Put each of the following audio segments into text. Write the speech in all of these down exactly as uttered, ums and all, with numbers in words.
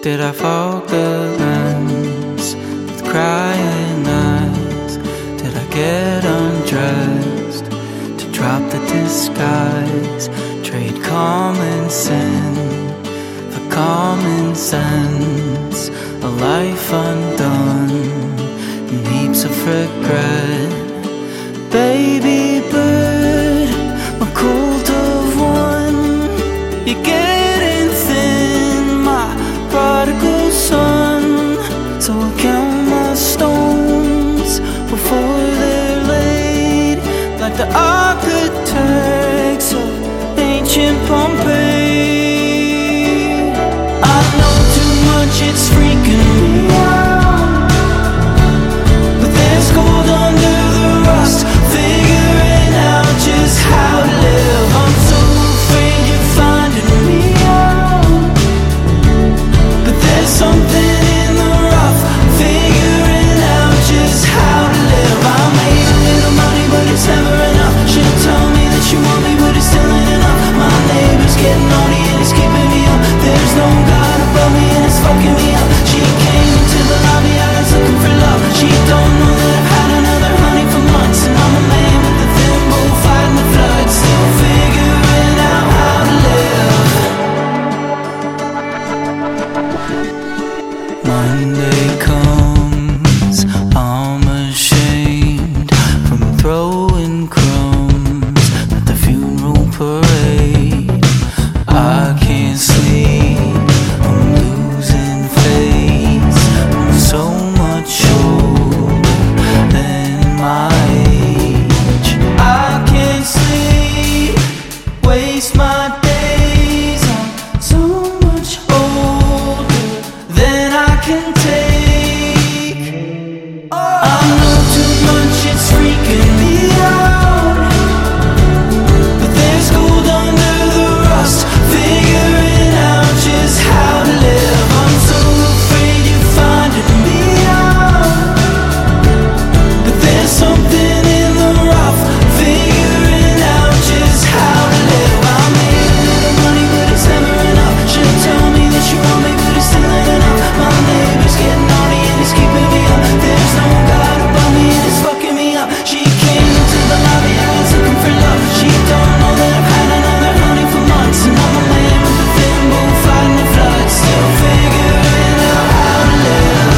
Did I fog the lens with crying eyes? Did I get undressed to drop the disguise? Trade common sin for common sense, a life undone and heaps of regret. Baby bird, my cold of one, you're getting thin, my prodigal son. So I count my stones before they're laid, like the architects of ancient Pompeii. I know too much, it's freaking me out, but there's gold under the rust, figuring out just how to live. I'm so afraid you're finding me out, but there's something in the rough, figuring out just how to live. I made a little money, but it's never enough. Should've told me that you want me, but it's still ain't enough. My neighbor's getting naughty and it's keeping me up. There's no God above me and it's fucking me up. She came into the lobby, I was looking for love. She don't know that I've had another honey for months, and I'm a man with a thimble fighting the flood, still figuring out how to live. Monday comes, I'm ashamed from throwing crumbs at the funeral parade. I can't sleep, I'm losing face, I'm so much older than my age. I can't sleep, waste my days, I'm so much older than I can take. I know too much, it's freaking me out, but there's gold under the rust, figuring out just how to live. I'm so afraid you're finding me out, but there's something in the rough, figuring out just how to live. I made a little money, but it's never enough. Should've told me that you want me, but it's still ain't enough. My neighbor's getting naughty and it's keeping me up. There's no God above me and it's fucking me up. She came into the lobby, I was looking for love. She don't know that I've had another honey for months, and I'm a man with a thimble fighting the flood, still figuring out how to live.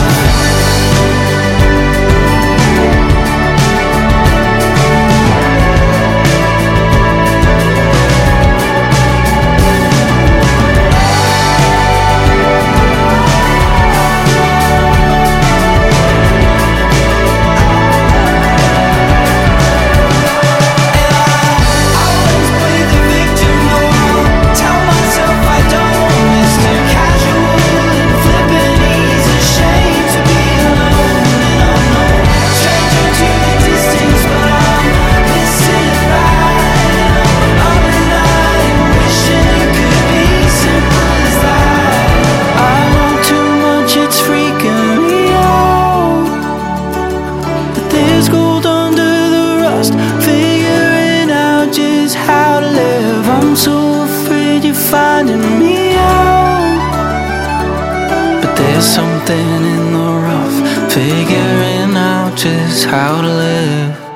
There's gold under the rust, figuring out just how to live. I'm so afraid you're finding me out, but there's something in the rough, figuring out just how to live.